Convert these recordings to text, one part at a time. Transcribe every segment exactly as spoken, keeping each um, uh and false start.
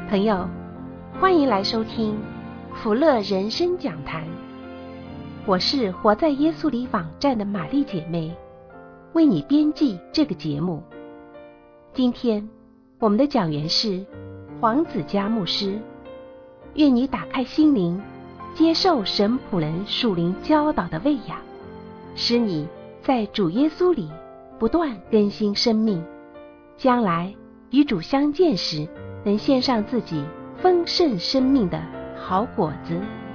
朋友，欢迎来收听福乐人生讲坛。我是活在耶稣里网站的玛丽姐妹，为你编辑这个节目。今天我们的讲员是黄子佳牧师，愿你打开心灵，接受神仆人属灵教导的喂养，使你在主耶稣里不断更新生命，将来与主相见时，能献上自己丰盛生命的好果子。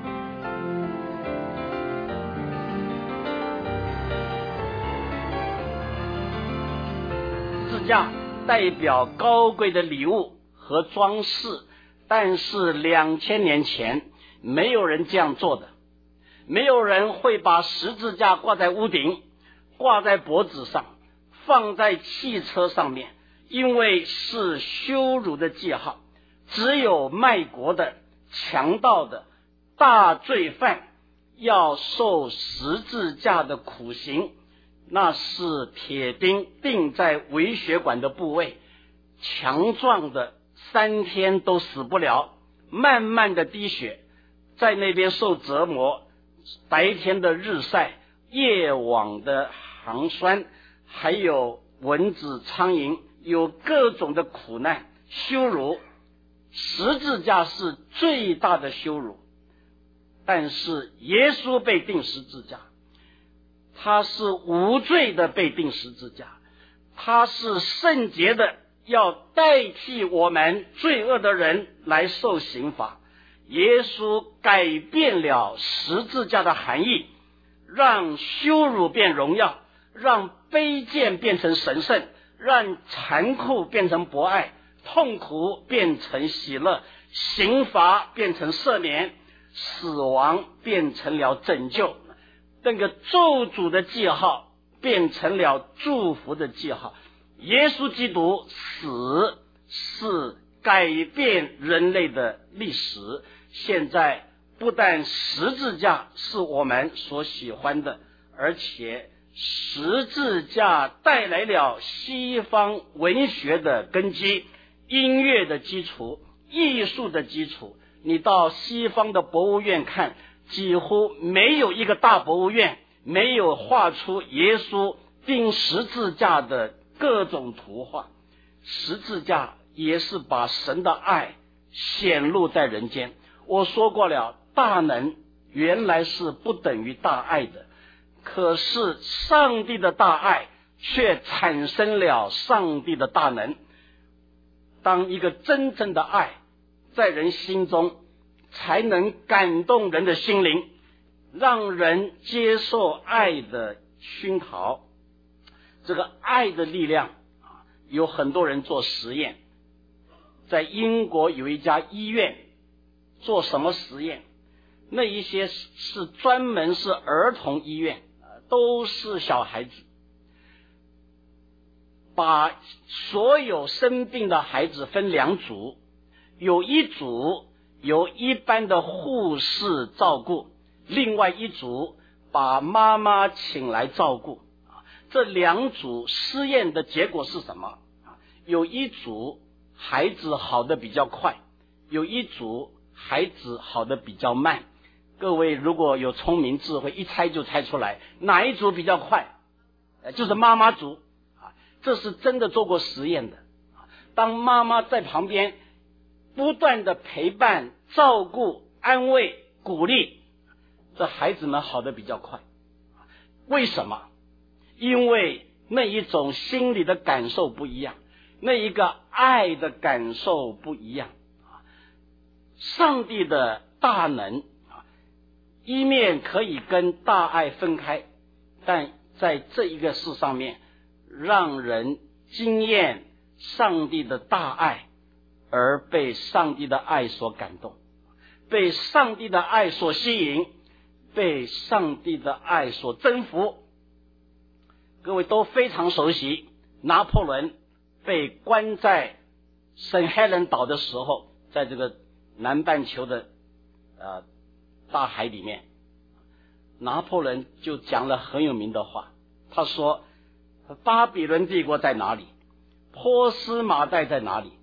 十字架代表高贵的礼物和装饰，但是两千年前没有人这样做的，没有人会把十字架挂在屋顶，挂在脖子上，放在汽车上面，因为是羞辱的记号。只有卖国的、强盗的、大罪犯要受十字架的苦刑，那是铁钉钉在微血管的部位，强壮的三天都死不了，慢慢的滴血，在那边受折磨，白天的日晒，夜晚的寒酸，还有蚊子、苍蝇，有各种的苦难、羞辱。十字架是最大的羞辱，但是耶稣被钉十字架，他是无罪的被钉十字架，他是圣洁的，要代替我们罪恶的人来受刑罚。耶稣改变了十字架的含义，让羞辱变荣耀，让卑贱变成神圣，让残酷变成博爱，痛苦变成喜乐，刑罚变成赦免，死亡变成了拯救，那个咒诅的记号变成了祝福的记号。耶稣基督死是改变人类的历史，现在不但十字架是我们所喜欢的，而且十字架带来了西方文学的根基，音乐的基础，艺术的基础。你到西方的博物院看，几乎没有一个大博物院没有画出耶稣钉十字架的各种图画。十字架也是把神的爱显露在人间。我说过了，大能原来是不等于大爱的，可是上帝的大爱却产生了上帝的大能。当一个真正的爱在人心中，才能感动人的心灵，让人接受爱的熏陶。这个爱的力量有很多人做实验，在英国有一家医院做什么实验？那一些是专门是儿童医院，都是小孩子，把所有生病的孩子分两组，有一组由一般的护士照顾，另外一组把妈妈请来照顾。这两组试验的结果是什么？有一组孩子好的比较快，有一组孩子好的比较慢。各位如果有聪明智慧，一猜就猜出来哪一组比较快，就是妈妈组。这是真的做过实验的。当妈妈在旁边不断的陪伴、照顾、安慰、鼓励，这孩子们好的比较快。为什么？因为那一种心理的感受不一样，那一个爱的感受不一样。上帝的大能一面可以跟大爱分开，但在这一个事上面让人经验上帝的大爱，而被上帝的爱所感动，被上帝的爱所吸引，被上帝的爱所征服。各位都非常熟悉，拿破仑被关在圣黑伦岛的时候，在这个南半球的呃大海里面，拿破仑就讲了很有名的话。他说巴比伦帝国在哪里？波斯马代在哪里？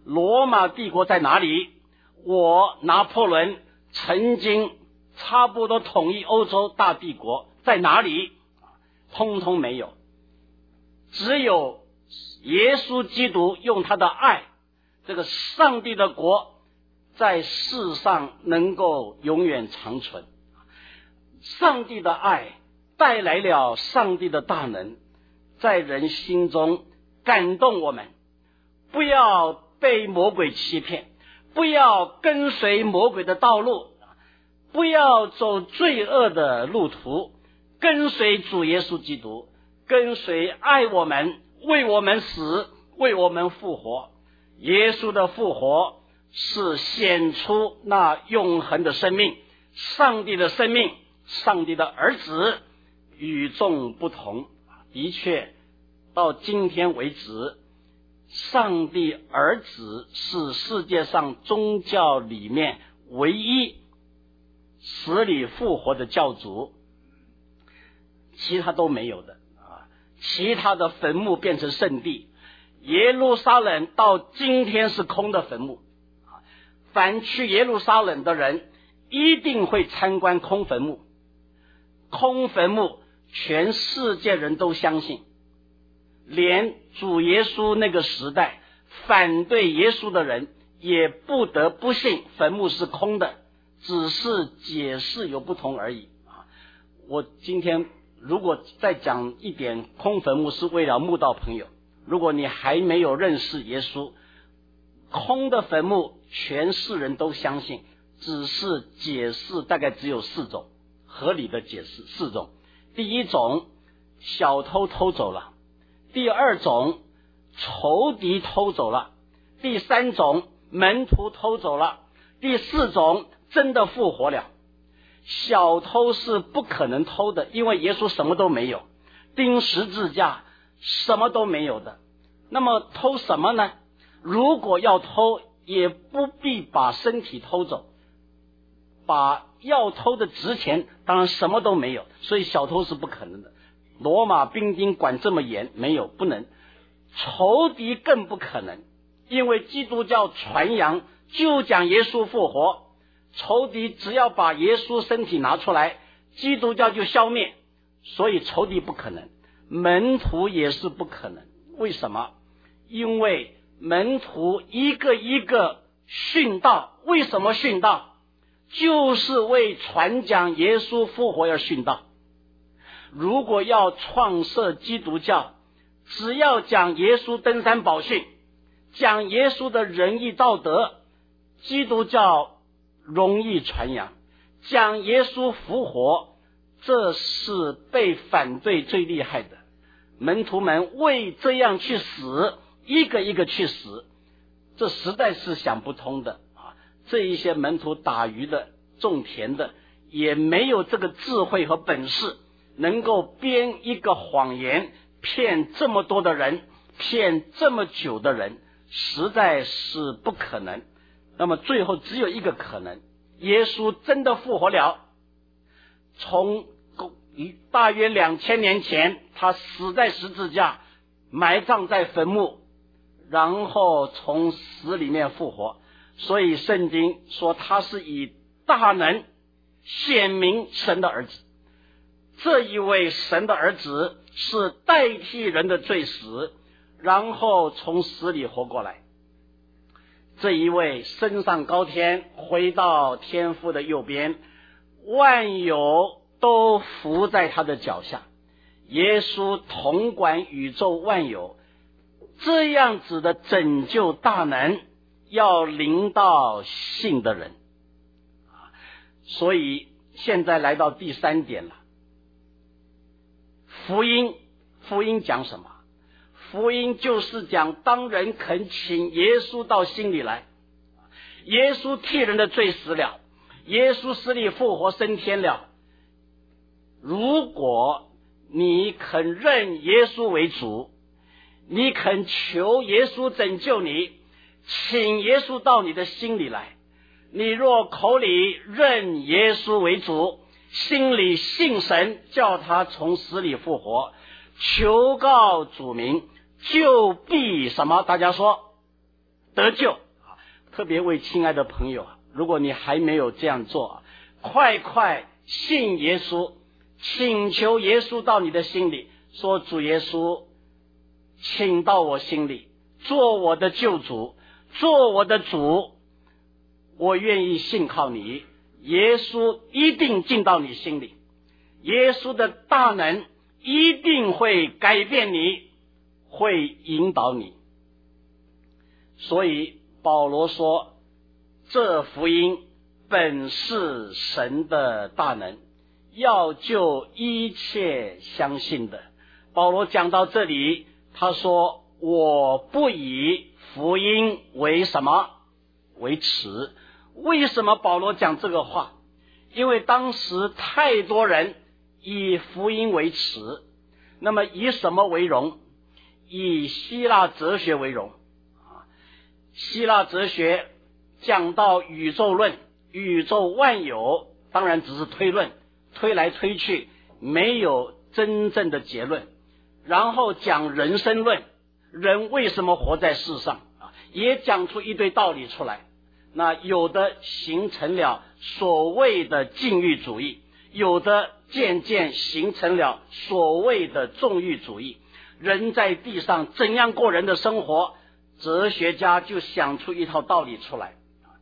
罗马帝国在哪里？我拿破仑曾经差不多统一欧洲大帝国在哪里？通通没有。只有耶稣基督用他的爱，这个上帝的国在世上能够永远长存。上帝的爱带来了上帝的大能，在人心中感动我们，不要被魔鬼欺骗，不要跟随魔鬼的道路，不要走罪恶的路途，跟随主耶稣基督，跟随爱我们，为我们死，为我们复活。耶稣的复活是显出那永恒的生命，上帝的生命，上帝的儿子与众不同。的确到今天为止，上帝儿子是世界上宗教里面唯一死里复活的教主，其他都没有的啊！其他的坟墓变成圣地，耶路撒冷到今天是空的坟墓。凡去耶路撒冷的人一定会参观空坟墓。空坟墓全世界人都相信，连主耶稣那个时代反对耶稣的人也不得不信坟墓是空的，只是解释有不同而已。我今天如果再讲一点空坟墓，是为了慕道朋友，如果你还没有认识耶稣，空的坟墓全世人都相信，只是解释大概只有四种合理的解释。四种：第一种，小偷偷走了；第二种，仇敌偷走了；第三种，门徒偷走了；第四种，真的复活了。小偷是不可能偷的，因为耶稣什么都没有，钉十字架什么都没有的。那么偷什么呢？如果要偷，也不必把身体偷走，把要偷的值钱，当然什么都没有，所以小偷是不可能的。罗马兵丁管这么严，没有，不能。仇敌更不可能，因为基督教传扬就讲耶稣复活，仇敌只要把耶稣身体拿出来，基督教就消灭，所以仇敌不可能。门徒也是不可能。为什么？因为门徒一个一个殉道。为什么殉道？就是为传讲耶稣复活而殉道。如果要创设基督教，只要讲耶稣登山宝训，讲耶稣的仁义道德，基督教容易传扬。讲耶稣复活，这是被反对最厉害的。门徒们为这样去死，一个一个去死，这实在是想不通的啊！这一些门徒打鱼的、种田的，也没有这个智慧和本事，能够编一个谎言骗这么多的人，骗这么久的人，实在是不可能。那么最后只有一个可能，耶稣真的复活了。从大约两千年前，他死在十字架，埋葬在坟墓，然后从死里面复活。所以圣经说他是以大能显明神的儿子。这一位神的儿子是代替人的罪死，然后从死里活过来。这一位升上高天，回到天父的右边，万有都伏在他的脚下。耶稣统管宇宙万有，这样子的拯救大能要临到信的人。所以现在来到第三点了。福音，福音讲什么？福音就是讲当人肯请耶稣到心里来，耶稣替人的罪死了，耶稣死里复活升天了。如果你肯认耶稣为主，你肯求耶稣拯救你，请耶稣到你的心里来，你若口里认耶稣为主，心里信神，叫他从死里复活，求告主名，就必什么？大家说得救。 特别为亲爱的朋友，如果你还没有这样做，快快信耶稣，请求耶稣到你的心里，说主耶稣，请到我心里，做我的救主，做我的主，我愿意信靠你。耶稣一定进到你心里，耶稣的大能一定会改变你，会引导你。所以保罗说，这福音本是神的大能，要救一切相信的。保罗讲到这里，他说，我不以福音为什么？为耻。为什么保罗讲这个话？因为当时太多人以福音为耻。那么以什么为荣？以希腊哲学为荣。希腊哲学讲到宇宙论，宇宙万有，当然只是推论，推来推去没有真正的结论。然后讲人生论，人为什么活在世上，也讲出一堆道理出来。那有的形成了所谓的禁欲主义，有的渐渐形成了所谓的纵欲主义。人在地上怎样过人的生活，哲学家就想出一套道理出来。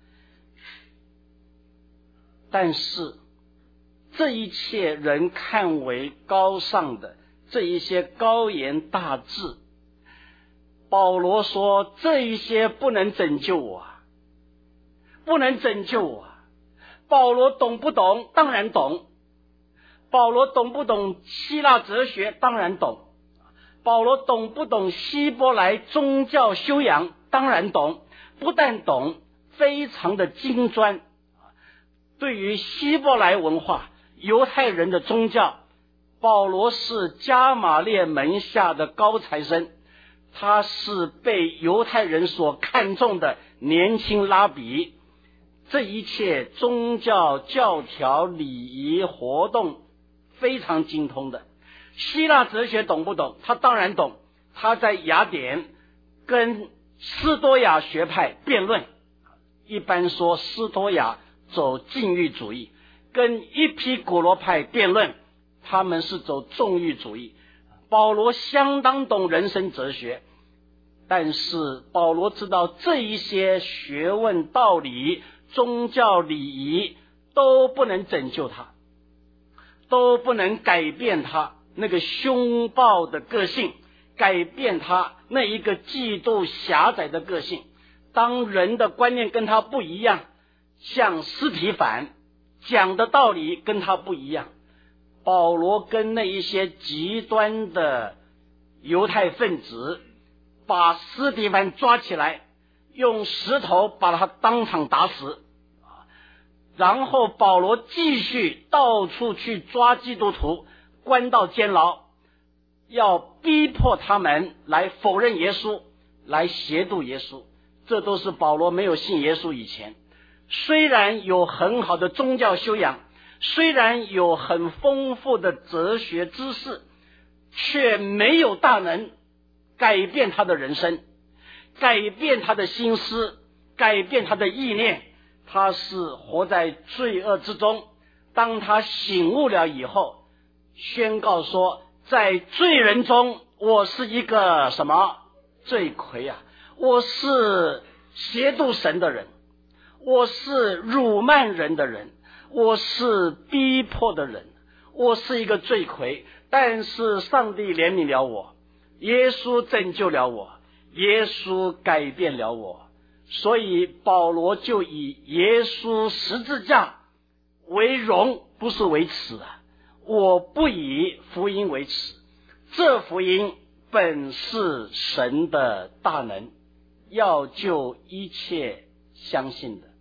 但是这一切人看为高尚的，这一些高言大志，保罗说这一些不能拯救我，不能拯救我。保罗懂不懂？当然懂。保罗懂不懂希腊哲学？当然懂。保罗懂不懂希伯来宗教修养？当然懂。不但懂，非常的精专。对于希伯来文化，犹太人的宗教，保罗是加玛列门下的高材生，他是被犹太人所看重的年轻拉比。这一切宗教教条礼仪活动非常精通的。希腊哲学懂不懂？他当然懂。他在雅典跟斯多亚学派辩论，一般说斯多亚走禁欲主义，跟一批古罗派辩论，他们是走纵欲主义。保罗相当懂人生哲学，但是保罗知道这一些学问道理宗教礼仪都不能拯救他，都不能改变他那个凶暴的个性，改变他那一个嫉妒狭窄的个性。当人的观念跟他不一样，像司提反讲的道理跟他不一样，保罗跟那一些极端的犹太分子把司提反抓起来，用石头把他当场打死。然后保罗继续到处去抓基督徒，关到监牢，要逼迫他们来否认耶稣，来邪妒耶稣。这都是保罗没有信耶稣以前，虽然有很好的宗教修养，虽然有很丰富的哲学知识，却没有大能改变他的人生，改变他的心思，改变他的意念。他是活在罪恶之中，当他醒悟了以后，宣告说，在罪人中我是一个什么罪魁啊，我是邪妒神的人，我是辱慢人的人，我是逼迫的人，我是一个罪魁。但是上帝怜悯了我，耶稣拯救了我，耶稣改变了我。所以保罗就以耶稣十字架为荣，不是为耻啊！我不以福音为耻，这福音本是神的大能，要救一切相信的。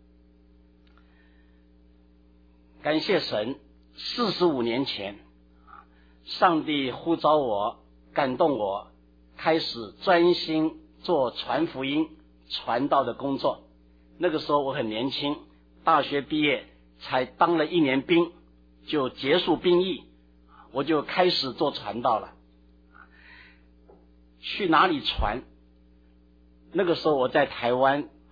感谢神，四十五年前，上帝呼召我，感动我，开始专心做传福音传道的工作。那个时候我很年轻，大学毕业才当了一年兵，就结束兵役，我就开始做传道了。去哪里传？那个时候我在台湾啊，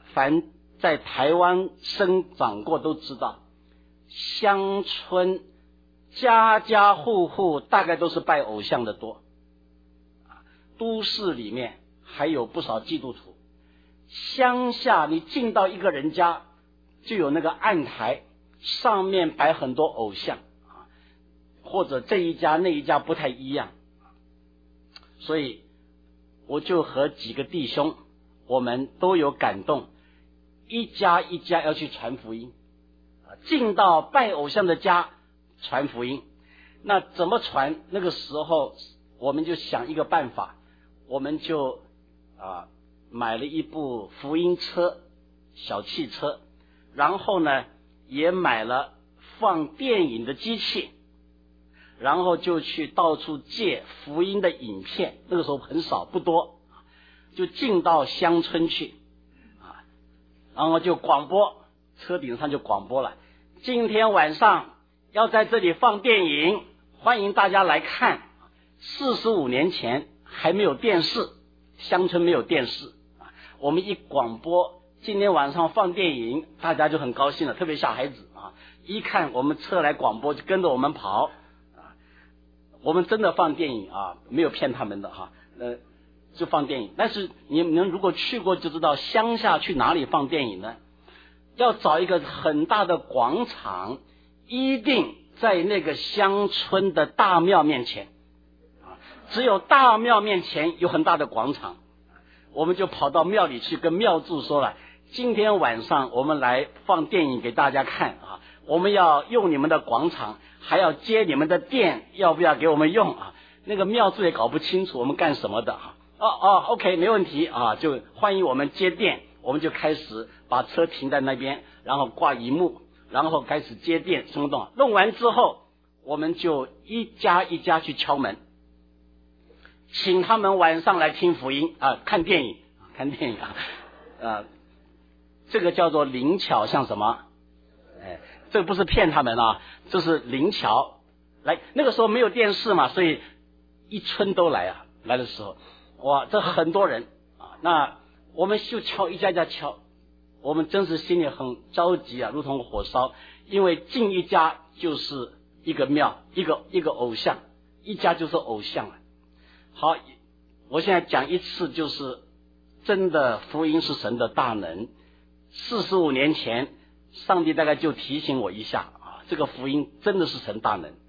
凡在台湾生长过都知道，乡村家家户户大概都是拜偶像的多，都市里面还有不少基督徒，乡下你进到一个人家就有那个案台，上面摆很多偶像，或者这一家那一家不太一样，所以我就和几个弟兄我们都有感动，一家一家要去传福音，进到拜偶像的家传福音。那怎么传？那个时候我们就想一个办法，我们就啊买了一部福音车，小汽车，然后呢也买了放电影的机器，然后就去到处借福音的影片，那个时候很少不多，就进到乡村去啊，然后就广播，车顶上就广播了，今天晚上要在这里放电影，欢迎大家来看。四十五年前还没有电视，乡村没有电视，我们一广播今天晚上放电影，大家就很高兴了，特别小孩子啊，一看我们车来广播就跟着我们跑啊。我们真的放电影啊，没有骗他们的哈，呃，就放电影。但是你们如果去过就知道，乡下去哪里放电影呢？要找一个很大的广场，一定在那个乡村的大庙面前，只有大庙面前有很大的广场，我们就跑到庙里去跟庙祝说了，今天晚上我们来放电影给大家看啊，我们要用你们的广场，还要接你们的电，要不要给我们用啊？那个庙祝也搞不清楚我们干什么的啊。哦哦 OK 没问题啊，就欢迎我们接电。我们就开始把车停在那边，然后挂荧幕，然后开始接电什么的。弄完之后我们就一家一家去敲门，请他们晚上来听福音啊，看电影看电影啊，呃，这个叫做灵巧像什么？哎，这个不是骗他们啊，这是灵巧。来，那个时候没有电视嘛，所以一村都来啊，来的时候，哇，这很多人啊，那我们就敲一家一家敲，我们真是心里很着急啊，如同火烧，因为进一家就是一个庙，一个一个偶像，一家就是偶像了。好，我现在讲一次，就是真的福音是神的大能。四十五年前，上帝大概就提醒我一下啊，这个福音真的是神大能。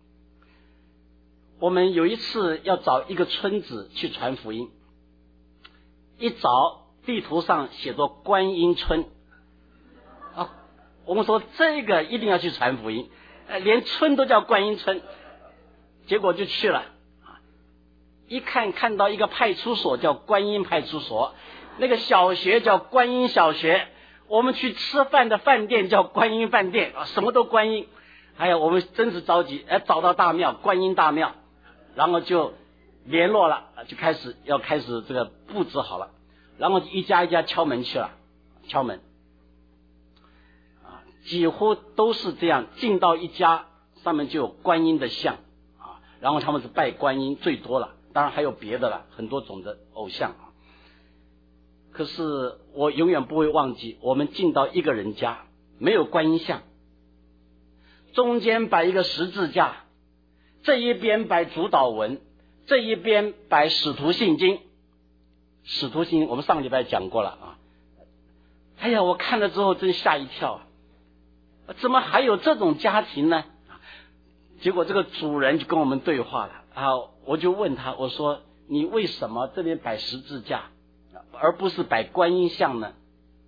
我们有一次要找一个村子去传福音，一找地图上写作观音村啊，我们说这个一定要去传福音，连村都叫观音村，结果就去了。一看看到一个派出所叫观音派出所，那个小学叫观音小学，我们去吃饭的饭店叫观音饭店啊，什么都观音。哎呀，我们真是着急，哎，找到大庙，观音大庙，然后就联络了，就开始要开始这个布置好了，然后一家一家敲门去了，敲门啊，几乎都是这样，进到一家上面就有观音的像啊，然后他们是拜观音最多了。当然还有别的了，很多种的偶像啊。可是我永远不会忘记，我们进到一个人家，没有观音像，中间摆一个十字架，这一边摆主祷文，这一边摆使徒信经。使徒信经我们上个礼拜讲过了啊。哎呀，我看了之后真吓一跳，怎么还有这种家庭呢？结果这个主人就跟我们对话了啊，我就问他，我说你为什么这边摆十字架而不是摆观音像呢？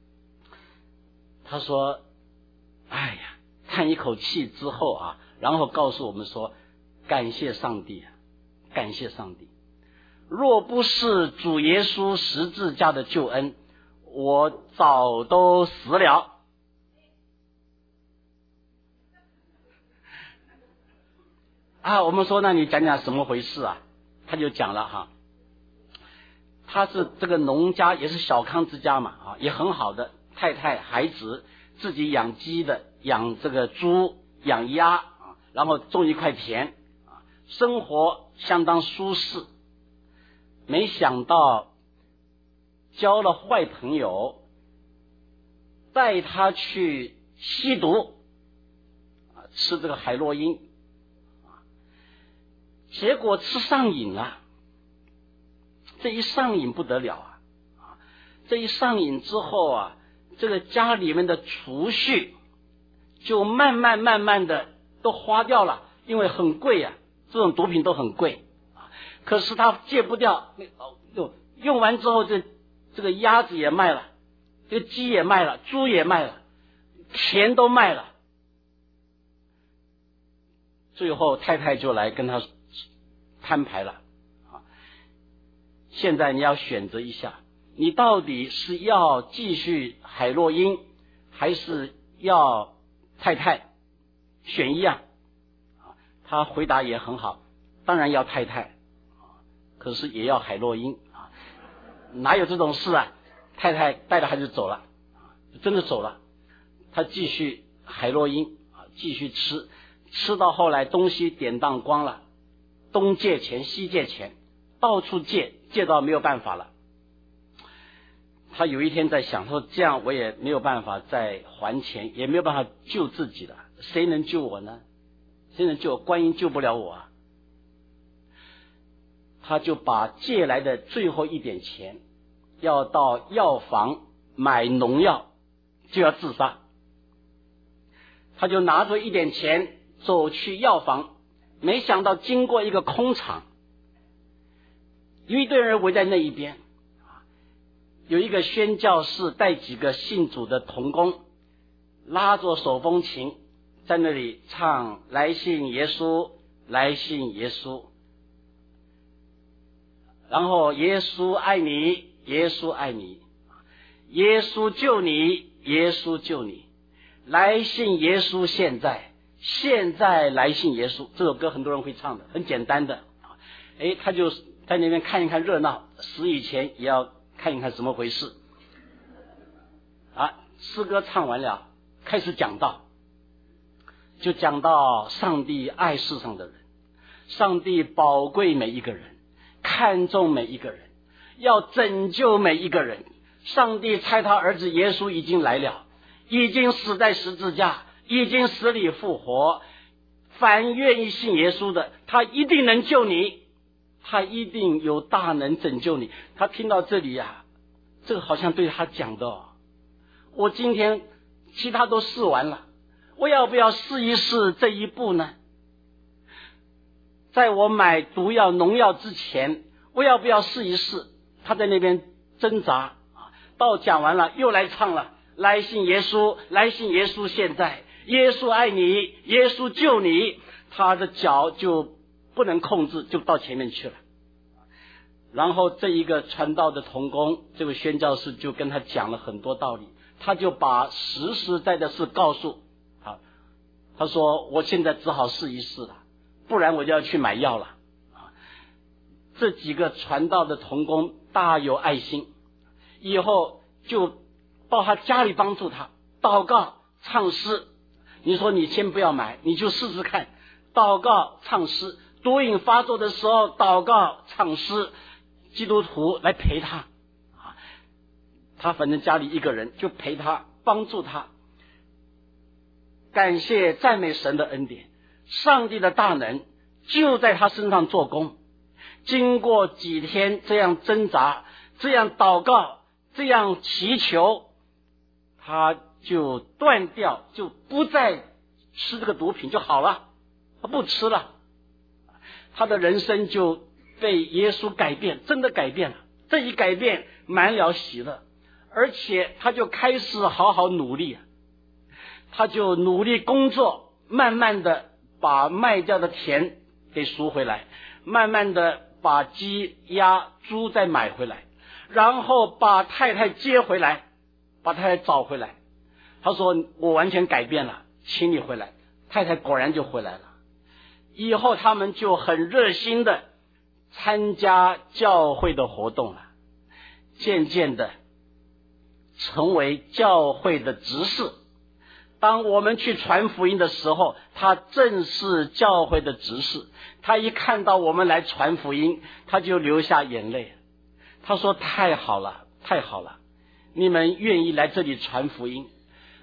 他说哎呀，叹一口气之后啊，然后告诉我们说，感谢上帝啊，感谢上帝，若不是主耶稣十字架的救恩，我早都死了。啊，我们说那你讲讲什么回事啊？他就讲了哈，他是这个农家，也是小康之家嘛啊，也很好的，太太孩子自己养鸡的，养这个猪养鸭啊，然后种一块田啊，生活相当舒适。没想到交了坏朋友， 带他去吸毒，啊，吃这个海洛因，啊，结果吃上瘾了。这一上瘾不得了啊！啊，这一上瘾之后啊，这个家里面的储蓄就慢慢慢慢的都花掉了，因为很贵啊，这种毒品都很贵啊。可是他戒不掉，用用完之后，这这个鸭子也卖了，这个鸡也卖了，猪也卖了，钱都卖了。最后太太就来跟他摊牌了。现在你要选择一下，你到底是要继续海洛因，还是要太太？选一样。他回答也很好，当然要太太，可是也要海洛因啊！哪有这种事啊？太太带着孩子走了，真的走了。他继续海洛因啊，继续吃，吃到后来东西典当光了，东借钱西借钱，到处借。借到没有办法了，他有一天在想说，这样我也没有办法再还钱，也没有办法救自己了，谁能救我呢？谁能救我？观音救不了我啊！他就把借来的最后一点钱，要到药房买农药，就要自杀。他就拿着一点钱走去药房，没想到经过一个空场，有一堆人围在那一边，有一个宣教士带几个信主的同工，拉着手风琴在那里唱来信耶稣，来信耶稣，然后耶稣爱你，耶稣爱你，耶稣救你，耶稣救你，来信耶稣现在，现在来信耶稣。这首歌很多人会唱的，很简单的。诶，他就在那边看一看热闹，死以前也要看一看怎么回事啊！诗歌唱完了，开始讲道，就讲到上帝爱世上的人，上帝宝贵每一个人，看重每一个人，要拯救每一个人。上帝差他儿子耶稣已经来了，已经死在十字架，已经死里复活，凡愿意信耶稣的，他一定能救你，他一定有大能拯救你。他听到这里呀、啊，这个好像对他讲的、哦，我今天其他都试完了，我要不要试一试这一步呢？在我买毒药农药之前，我要不要试一试？他在那边挣扎，到讲完了又来唱了，来信耶稣，来信耶稣现在，耶稣爱你，耶稣救你。他的脚就不能控制，就到前面去了。然后这一个传道的同工，这位宣教士就跟他讲了很多道理，他就把实实在在的事告诉啊。他说我现在只好试一试了，不然我就要去买药了啊。这几个传道的同工大有爱心，以后就到他家里帮助他祷告唱诗。你说你先不要买，你就试试看，祷告唱诗，毒瘾发作的时候祷告唱诗，基督徒来陪他啊，他反正家里一个人就陪他帮助他。感谢赞美神的恩典，上帝的大能就在他身上做工。经过几天这样挣扎，这样祷告，这样祈求，他就断掉，就不再吃这个毒品就好了，他不吃了。他的人生就被耶稣改变，真的改变了。这一改变满了喜乐，而且他就开始好好努力，他就努力工作，慢慢的把卖掉的田给赎回来，慢慢的把鸡鸭猪再买回来，然后把太太接回来，把太太找回来。他说我完全改变了，请你回来。太太果然就回来了。以后他们就很热心的参加教会的活动了，渐渐的成为教会的执事。当我们去传福音的时候，他正是教会的执事。他一看到我们来传福音，他就流下眼泪。他说太好了，太好了，你们愿意来这里传福音，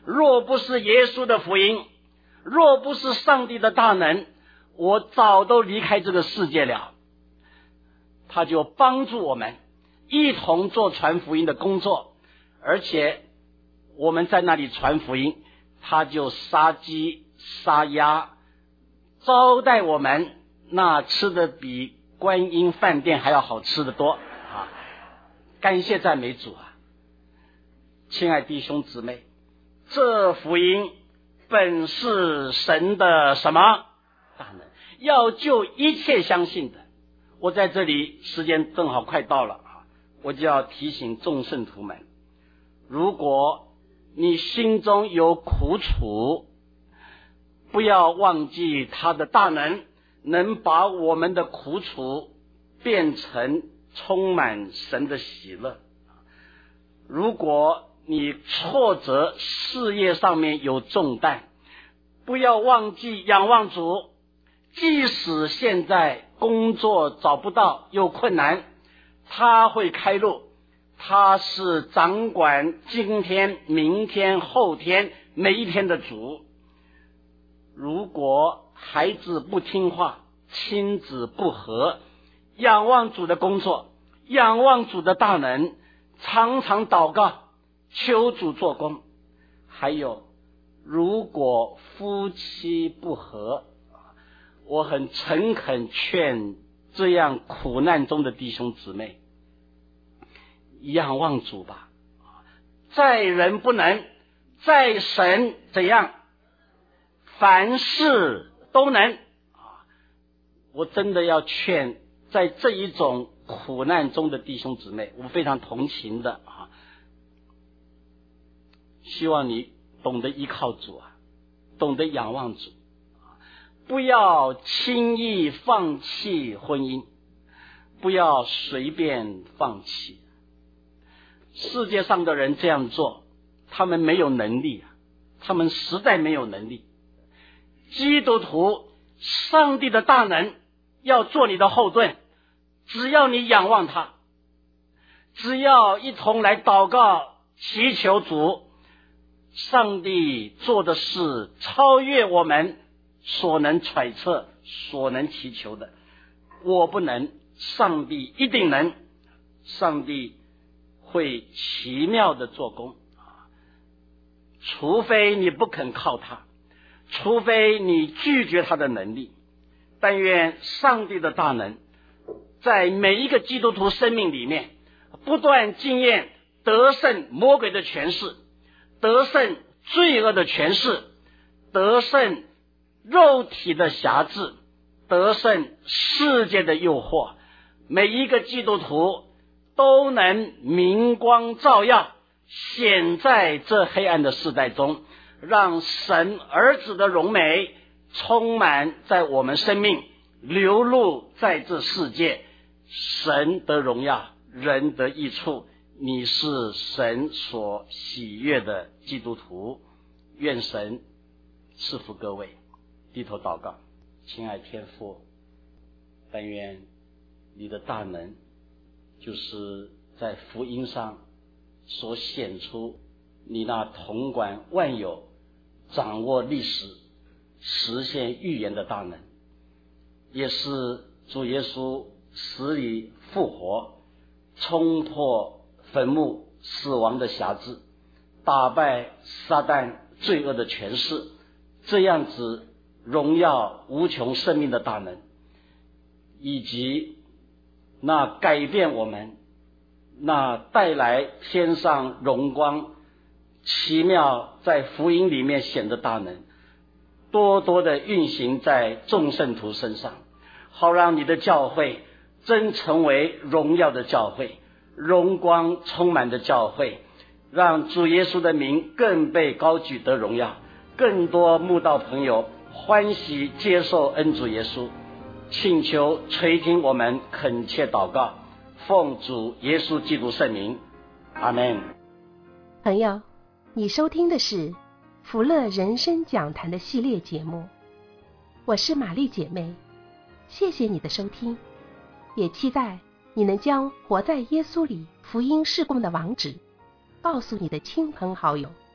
若不是耶稣的福音，若不是上帝的大能，我早都离开这个世界了。他就帮助我们一同做传福音的工作，而且我们在那里传福音，他就杀鸡杀鸭，招待我们，那吃的比观音饭店还要好吃的多啊！感谢赞美主啊！亲爱弟兄姊妹，这福音本是神的什么大能，要救一切相信的。我在这里时间正好快到了啊，我就要提醒众圣徒们，如果你心中有苦楚，不要忘记他的大能能把我们的苦楚变成充满神的喜乐。如果你挫折，事业上面有重担，不要忘记仰望主，即使现在工作找不到又困难，他会开路，他是掌管今天明天后天每一天的主。如果孩子不听话，亲子不和，仰望主的工作，仰望主的大能，常常祷告，求主做工。还有，如果夫妻不和，我很诚恳劝这样苦难中的弟兄姊妹，仰望主吧，在人不能，在神怎样，凡事都能。我真的要劝在这一种苦难中的弟兄姊妹，我非常同情的啊，希望你懂得依靠主啊，懂得仰望主，不要轻易放弃婚姻，不要随便放弃。世界上的人这样做，他们没有能力啊，他们实在没有能力。基督徒，上帝的大能要做你的后盾，只要你仰望他，只要一同来祷告祈求主，上帝做的事超越我们所能揣测所能祈求的。我不能，上帝一定能，上帝会奇妙的做工，除非你不肯靠他，除非你拒绝他的能力。但愿上帝的大能在每一个基督徒生命里面不断经验得胜魔鬼的权势，得胜罪恶的权势，得胜肉体的辖制，得胜世界的诱惑。每一个基督徒都能明光照耀，显在这黑暗的世代中，让神儿子的荣美充满在我们生命，流露在这世界，神得荣耀，人得益处。你是神所喜悦的基督徒，愿神赐福各位。低头祷告。亲爱天父，但愿你的大能就是在福音上所显出你那统管万有、掌握历史、实现预言的大能，也是主耶稣死里复活，冲破坟墓死亡的辖制，打败撒旦罪恶的权势，这样子荣耀无穷生命的大能，以及那改变我们，那带来天上荣光奇妙在福音里面显的大能，多多的运行在众圣徒身上，好让你的教会真成为荣耀的教会，荣光充满的教会，让主耶稣的名更被高举得荣耀，更多慕道朋友欢喜接受恩主耶稣。请求垂听我们恳切祷告，奉主耶稣基督圣名，阿们。 朋友，你收听的是福乐人生讲坛的系列节目，我是玛丽姐妹，谢谢你的收听，也期待你能将活在耶稣里福音事工的网址告诉你的亲朋好友，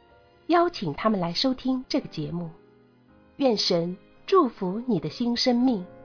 邀请他们来收听这个节目。愿神祝福你的新生命。